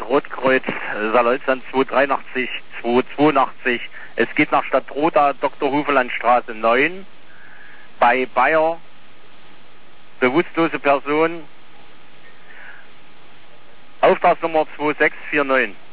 Rotkreuz, Salolzland 283, 282. Es geht nach Stadtroda, Dr. Hufelandstraße 9. Bei Bayer, bewusstlose Person, Auftragsnummer 2649.